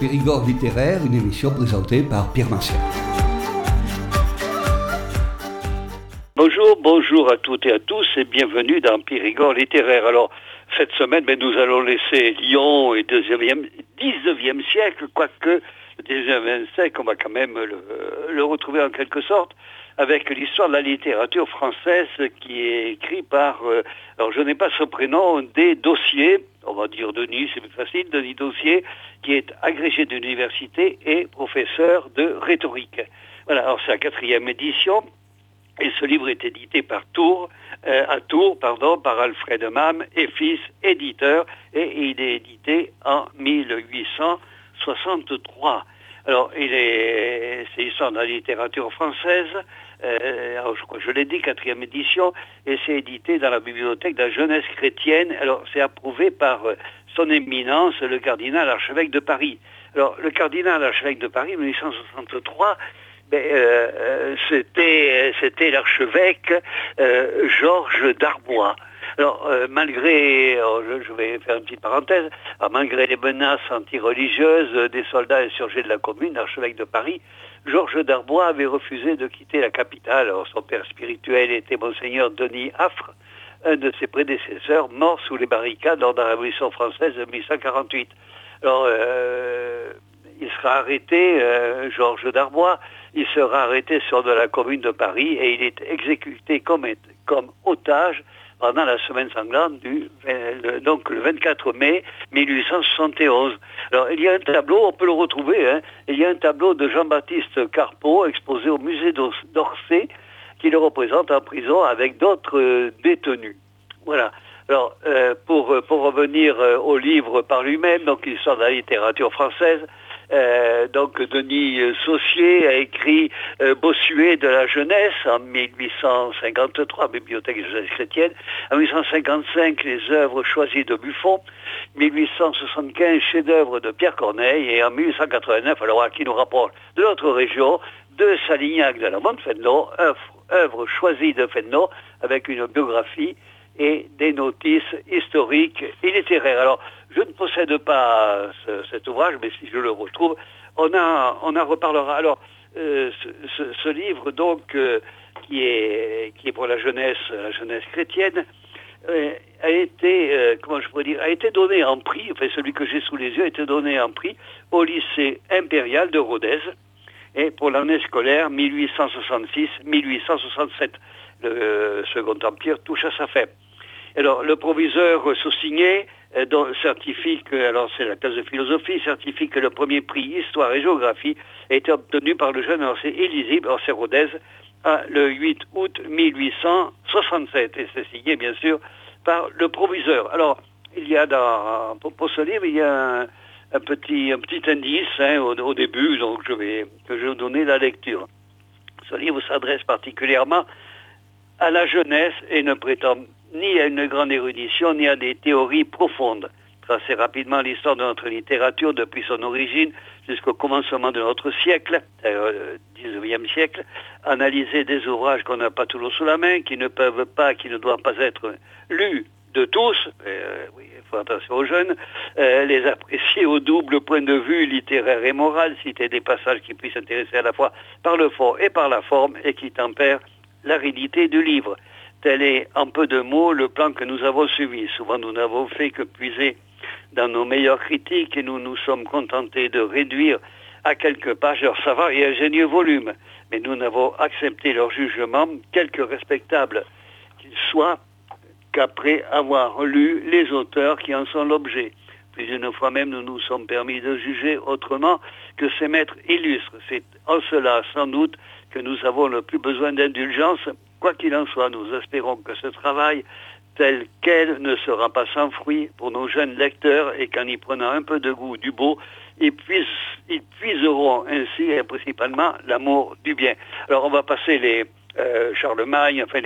Périgord littéraire, une émission présentée par Pierre Martial. Bonjour à toutes et à tous et bienvenue dans Périgord littéraire. Alors, cette semaine, nous allons laisser Lyon et 19e siècle, quoique le 19e siècle, on va quand même le retrouver en quelque sorte, avec l'histoire de la littérature française qui est écrite par, alors je n'ai pas son prénom, des Dossiers, on va dire Denis, c'est plus facile, Denis Dossier, qui est agrégé d'université et professeur de rhétorique. Voilà, alors c'est la 4e édition. Et ce livre est édité par Tours, par Alfred Mam et Fils, éditeur, et il est édité en 1863. Alors, c'est l'histoire de la littérature française, alors je l'ai dit, 4e édition, et c'est édité dans la bibliothèque de la jeunesse chrétienne. Alors, c'est approuvé par son éminence, le cardinal archevêque de Paris. Alors, le cardinal archevêque de Paris, 1863, c'était l'archevêque Georges Darbois. Alors, je vais faire une petite parenthèse, malgré les menaces anti-religieuses des soldats insurgés de la Commune, l'archevêque de Paris, Georges Darbois avait refusé de quitter la capitale. Alors, son père spirituel était Monseigneur Denis Affre, un de ses prédécesseurs, mort sous les barricades lors de la Révolution française de 1848. Alors, il sera arrêté, Georges Darbois, il sera arrêté sur de la Commune de Paris et il est exécuté comme otage pendant la semaine sanglante donc le 24 mai 1871. Alors il y a un tableau, on peut le retrouver, il y a un tableau de Jean-Baptiste Carpeaux exposé au musée d'Orsay qui le représente en prison avec d'autres détenus. Voilà. Alors pour revenir au livre par lui-même, donc l'histoire de la littérature française, donc Denis Saussier a écrit Bossuet de la jeunesse en 1853, bibliothèque de jeunesse chrétienne, en 1855 les œuvres choisies de Buffon, 1875 chefs-d'œuvre de Pierre Corneille et en 1889, alors qui nous rapproche de notre région, de Salignac de la Montfenelon, œuvre choisie de Fenelon avec une biographie et des notices historiques et littéraires. Alors, je ne possède pas cet ouvrage, mais si je le retrouve, on en reparlera. Alors, ce livre, donc, qui est pour la jeunesse chrétienne, a été donné en prix, enfin celui que j'ai sous les yeux a été donné en prix au lycée impérial de Rodez, et pour l'année scolaire 1866-1867. Le Second Empire touche à sa fin. Alors, le proviseur Saussigné certifie que, alors c'est la classe de philosophie, certifie que le premier prix Histoire et Géographie a été obtenu par le jeune Élisée Rodez le 8 août 1867. Et c'est signé, bien sûr, par le proviseur. Alors, il y a pour ce livre, il y a un petit indice au début, donc je vais vous donner la lecture. Ce livre s'adresse particulièrement à la jeunesse et ne prétend ni à une grande érudition, ni à des théories profondes. Tracer rapidement l'histoire de notre littérature depuis son origine jusqu'au commencement de notre siècle, 19e siècle, analyser des ouvrages qu'on n'a pas toujours sous la main, qui ne doivent pas être lus de tous, oui, il faut attention aux jeunes, les apprécier au double point de vue littéraire et moral, citer des passages qui puissent intéresser à la fois par le fond et par la forme et qui tempèrent l'aridité du livre. Tel est, en peu de mots, le plan que nous avons suivi. Souvent, nous n'avons fait que puiser dans nos meilleures critiques et nous nous sommes contentés de réduire à quelques pages leur savant et ingénieux volume. Mais nous n'avons accepté leur jugement, quelque respectable qu'il soit, qu'après avoir lu les auteurs qui en sont l'objet. Plus d'une fois même, nous nous sommes permis de juger autrement que ces maîtres illustres. C'est en cela, sans doute, que nous avons le plus besoin d'indulgence. Quoi qu'il en soit, nous espérons que ce travail, tel quel, ne sera pas sans fruit pour nos jeunes lecteurs et qu'en y prenant un peu de goût du beau, ils puiseront ainsi et principalement l'amour du bien. Alors on va passer les Charlemagne, enfin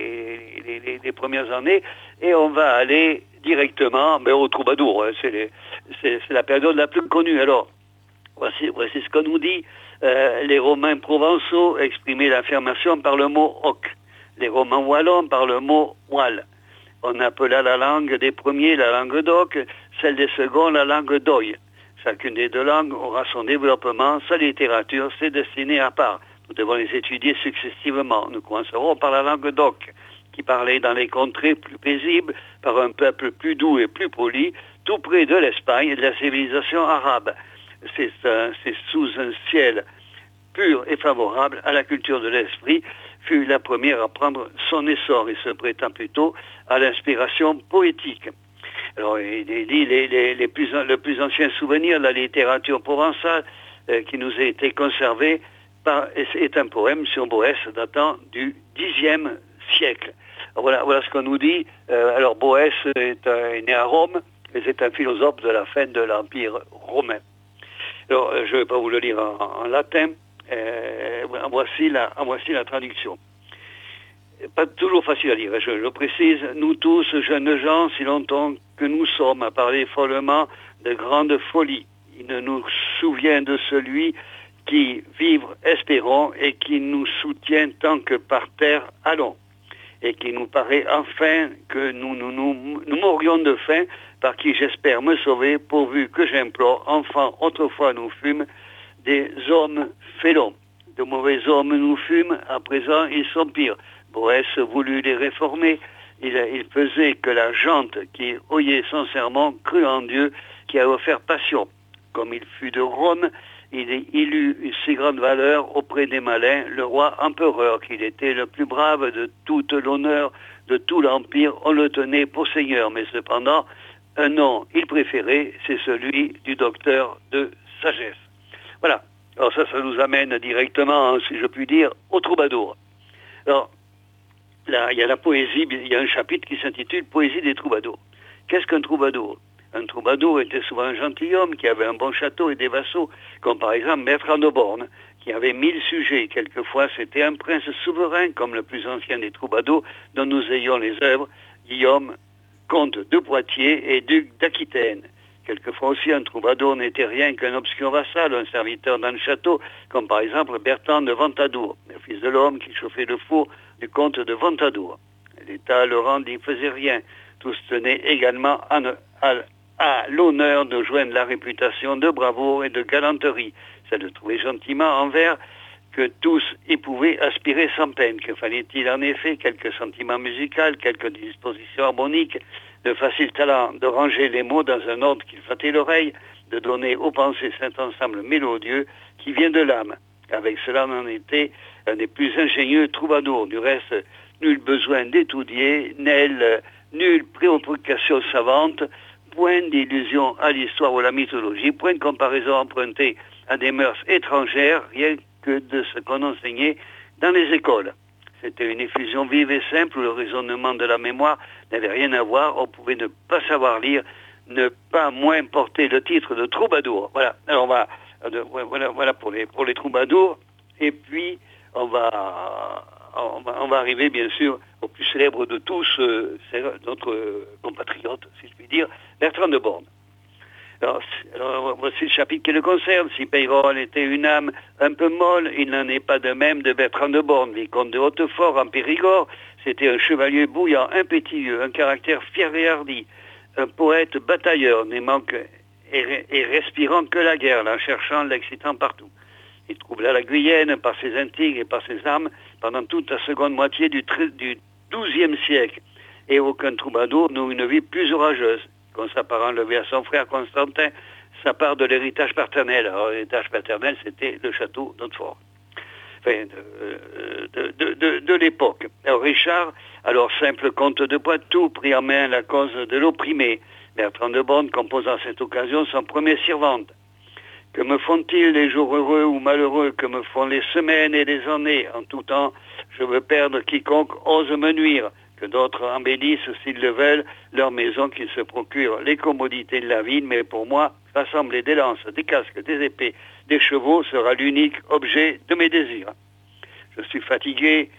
les premières années, et on va aller directement au troubadour. C'est la période la plus connue. Alors, voici ce qu'on nous dit. Les Romains provençaux exprimaient l'affirmation par le mot « hoc ». Les Romains wallons par le mot « wall ». On appela la langue des premiers la langue d'oc, celle des seconds la langue d'oï. Chacune des deux langues aura son développement, sa littérature, ses destinées à part. Nous devons les étudier successivement. Nous commencerons par la langue d'Oc, qui parlait dans les contrées plus paisibles, par un peuple plus doux et plus poli, tout près de l'Espagne et de la civilisation arabe. C'est sous un ciel pur et favorable à la culture de l'esprit, fut la première à prendre son essor et se prêtant plutôt à l'inspiration poétique. Alors, il dit le plus ancien souvenir de la littérature provençale qui nous a été conservé est un poème sur Boès datant du Xe siècle. Alors, voilà ce qu'on nous dit. Alors Boès est né à Rome et c'est un philosophe de la fin de l'Empire romain. Alors, je ne vais pas vous le lire en latin. Voici la traduction. Pas toujours facile à lire, je le précise. Nous tous, jeunes gens, si longtemps que nous sommes à parler follement de grandes folies, il ne nous souvient de celui qui, vivre, espérons, et qui nous soutient tant que par terre allons, et qui nous paraît enfin que nous mourions de faim, par qui j'espère me sauver, pourvu que j'implore, enfant, autrefois nous fûmes des hommes félons. De mauvais hommes nous fûmes, à présent ils sont pires. Boès voulut les réformer. Il faisait que la gente qui oyait son sermon crut en Dieu qui a offert passion. Comme il fut de Rome, il eut une si grande valeur auprès des malins, le roi empereur, qu'il était le plus brave de toute l'honneur de tout l'empire. On le tenait pour seigneur, mais cependant, un nom il préférait, c'est celui du docteur de sagesse. Voilà. Alors ça nous amène directement, si je puis dire, au troubadour. Alors, là, il y a la poésie, il y a un chapitre qui s'intitule « Poésie des troubadours ». Qu'est-ce qu'un troubadour ? Un troubadour était souvent un gentilhomme qui avait un bon château et des vassaux, comme par exemple Bertrand de Born, qui avait 1000 sujets. Quelquefois, c'était un prince souverain, comme le plus ancien des troubadours, dont nous ayons les œuvres, Guillaume, comte de Poitiers et duc d'Aquitaine. Quelquefois aussi, un troubadour n'était rien qu'un obscur vassal, un serviteur dans le château, comme par exemple Bertrand de Ventadour, le fils de l'homme qui chauffait le four du comte de Ventadour. L'État le rend n'y faisait rien. Tous tenaient également à l'honneur de joindre la réputation de bravoure et de galanterie, c'est de trouver gentiment envers que tous y pouvaient aspirer sans peine. Que fallait-il en effet? Quelques sentiments musicaux, quelques dispositions harmoniques, de facile talent, de ranger les mots dans un ordre qui flattait l'oreille, de donner aux pensées cet ensemble mélodieux qui vient de l'âme. Avec cela, on en était un des plus ingénieux troubadours. Du reste, nul besoin d'étudier, nulle préoccupation savante, point d'illusion à l'histoire ou à la mythologie, point de comparaison empruntée à des mœurs étrangères, rien que de ce qu'on enseignait dans les écoles. C'était une effusion vive et simple où le raisonnement de la mémoire n'avait rien à voir. On pouvait ne pas savoir lire, ne pas moins porter le titre de troubadour. Voilà. Alors voilà pour les troubadours. Et puis on va arriver bien sûr au plus célèbre de tous, c'est notre compatriote, si je puis dire, Bertrand de Born. Alors, voici le chapitre qui le concerne. Si Peyrolle était une âme un peu molle, il n'en est pas de même de Bertrand de Born, vicomte de Hautefort en Périgord. C'était un chevalier bouillant, impétueux, un caractère fier et hardi, un poète batailleur, n'aimant et respirant que la guerre, la cherchant, l'excitant partout. Il troubla la Guyenne par ses intrigues et par ses armes pendant toute la seconde moitié du XIIe siècle. Et aucun troubadour n'eut une vie plus orageuse. Quand sa parent levait à son frère Constantin sa part de l'héritage paternel. Alors, l'héritage paternel, c'était le château d'Hautefort. Enfin, de l'époque. Alors, Richard, alors simple comte de Poitou, prit en main la cause de l'opprimé. Bertrand de Born composa à cette occasion son premier Sirvente. Que me font-ils les jours heureux ou malheureux? Que me font les semaines et les années? En tout temps, je veux perdre quiconque ose me nuire. Que d'autres embellissent, s'ils le veulent, leur maison, qu'ils se procurent les commodités de la vie, mais pour moi, rassembler des lances, des casques, des épées, des chevaux sera l'unique objet de mes désirs. Je suis fatigué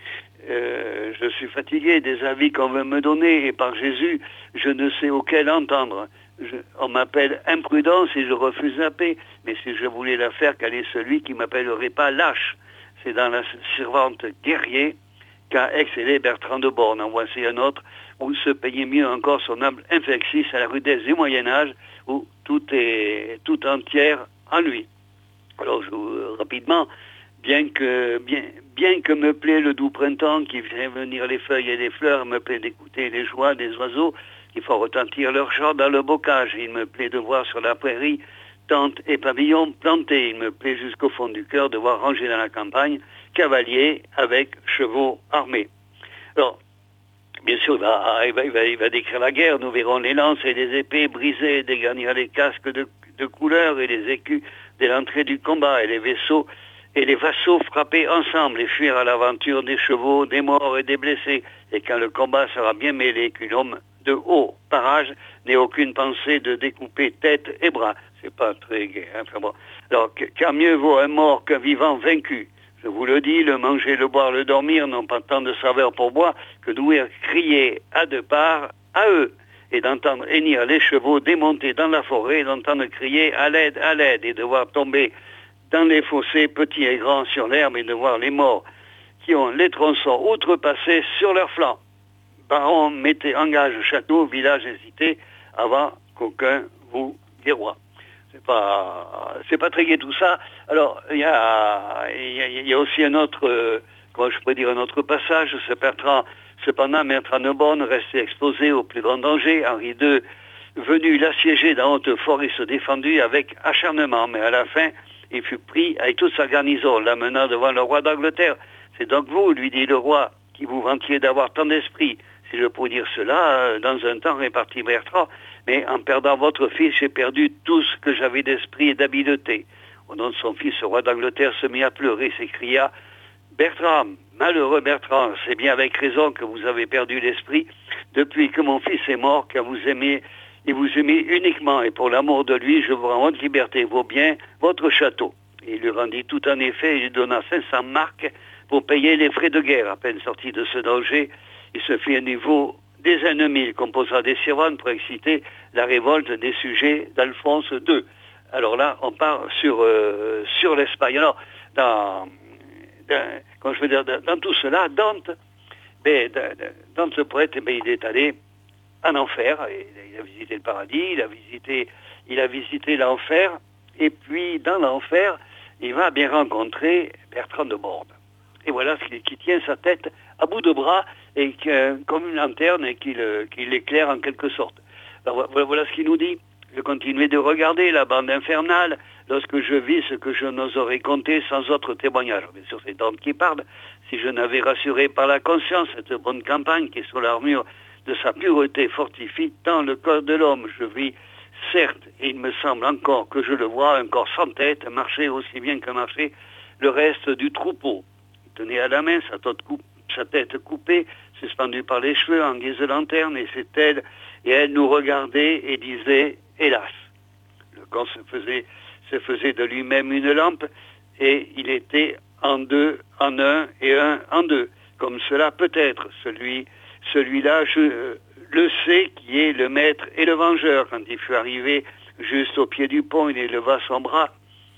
des avis qu'on veut me donner, et par Jésus, je ne sais auquel entendre. On m'appelle imprudent si je refuse la paix, mais si je voulais la faire, quel est celui qui m'appellerait pas lâche? C'est dans la Servante guerrier qu'a excellé Bertrand de Born. En voici un autre où se payait mieux encore son âme inflexis à la rudesse du Moyen-Âge, où tout entière en lui. Alors, rapidement, bien que me plaît le doux printemps qui fait venir les feuilles et les fleurs, me plaît d'écouter les joies des oiseaux qui font retentir leur chant dans le bocage. Il me plaît de voir sur la prairie tentes et pavillons plantés. Il me plaît jusqu'au fond du cœur de voir ranger dans la campagne cavaliers avec chevaux armés. Alors, bien sûr, il va décrire la guerre. Nous verrons les lances et les épées brisées, dégarnir les casques de couleurs et les écus dès l'entrée du combat, et les vaisseaux et les vassaux frapper ensemble et fuir à l'aventure des chevaux, des morts et des blessés. Et quand le combat sera bien mêlé, qu'un homme de haut parage n'ait aucune pensée de découper tête et bras. C'est pas très gai. Hein, enfin bon. Alors, car mieux vaut un mort qu'un vivant vaincu. Je vous le dis, le manger, le boire, le dormir n'ont pas tant de saveur pour moi que d'ouïr crier à deux parts à eux, et d'entendre hennir les chevaux démontés dans la forêt, d'entendre crier à l'aide, et de voir tomber dans les fossés, petits et grands, sur l'herbe, et de voir les morts qui ont les tronçons outrepassés sur leurs flancs. Baron, mettez en gage château, village et cité, avant qu'aucun vous déroie. C'est pas très gai tout ça. Alors, il y a aussi un autre, comment je pourrais dire, un autre passage. Cependant, Bertrand de Born restait exposé au plus grand danger. Henri II, venu l'assiéger dans Hautefort, il se défendit avec acharnement. Mais à la fin, il fut pris avec toute sa garnison, l'amenant devant le roi d'Angleterre. C'est donc vous, lui dit le roi, qui vous vantiez d'avoir tant d'esprit. Si je peux dire cela, dans un temps répartit Bertrand, mais en perdant votre fils, j'ai perdu tout ce que j'avais d'esprit et d'habileté. Au nom de son fils, le roi d'Angleterre se mit à pleurer, s'écria « Bertrand, malheureux Bertrand, c'est bien avec raison que vous avez perdu l'esprit. Depuis que mon fils est mort, car vous aimez, et vous aimez uniquement, et pour l'amour de lui, je vous rends votre liberté, vos biens, votre château. » Et il lui rendit tout en effet, il lui donna 500 marks pour payer les frais de guerre. À peine sorti de ce danger, il se fit à niveau des ennemis. Il composa des sirènes pour exciter la révolte des sujets d'Alphonse II. Alors là, on part sur l'Espagne. Alors, dans tout cela, Dante, le poète, il est allé en enfer. Il a visité le paradis, il a visité l'enfer, et puis dans l'enfer, il va bien rencontrer Bertrand de Born. Et voilà ce qui tient sa tête à bout de bras et comme une lanterne et qui l'éclaire en quelque sorte. Alors voilà ce qu'il nous dit. Je continuais de regarder la bande infernale lorsque je vis ce que je n'oserais compter sans autre témoignage. Bien sûr, c'est Dante qui parle. Si je n'avais rassuré par la conscience cette bonne campagne qui, sur l'armure de sa pureté, fortifie tant le corps de l'homme, je vis, certes, et il me semble encore que je le vois, un corps sans tête, marcher aussi bien que marcher le reste du troupeau. Il tenait à la main sa tête coupée, suspendue par les cheveux en guise de lanterne, et elle nous regardait et disait « Hélas !» Le corps se faisait de lui-même une lampe, et il était en deux, en un et un en deux. Comme cela peut être, celui-là, je le sais, qui est le maître et le vengeur. Quand il fut arrivé juste au pied du pont, il éleva son bras.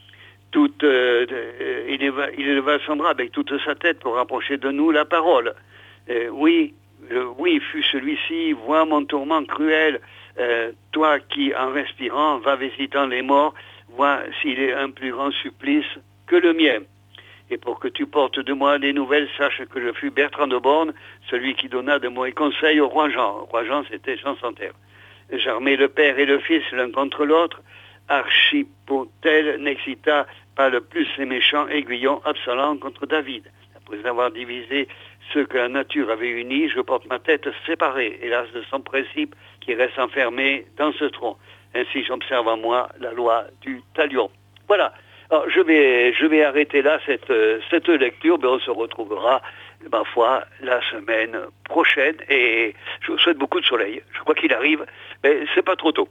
Il éleva son bras avec toute sa tête pour rapprocher de nous la parole. Oui, fut celui-ci, vois mon tourment cruel, toi qui, en respirant, vas visitant les morts, vois s'il est un plus grand supplice que le mien. Et pour que tu portes de moi des nouvelles, sache que je fus Bertrand de Born, celui qui donna de mauvais conseils au roi Jean. Le roi Jean, c'était Jean sans terre. J'armai le père et le fils l'un contre l'autre. Archipotel n'excita pas le plus les méchants aiguillons Absalom contre David. Après avoir divisé ceux que la nature avait unis, je porte ma tête séparée, hélas de son principe qui reste enfermé dans ce tronc. Ainsi j'observe en moi la loi du talion. Voilà. Alors, je vais arrêter là cette lecture, mais on se retrouvera, ma foi, la semaine prochaine. Et je vous souhaite beaucoup de soleil. Je crois qu'il arrive, mais c'est pas trop tôt.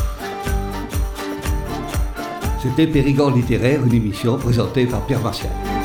C'était Périgord littéraire, une émission présentée par Pierre Martial.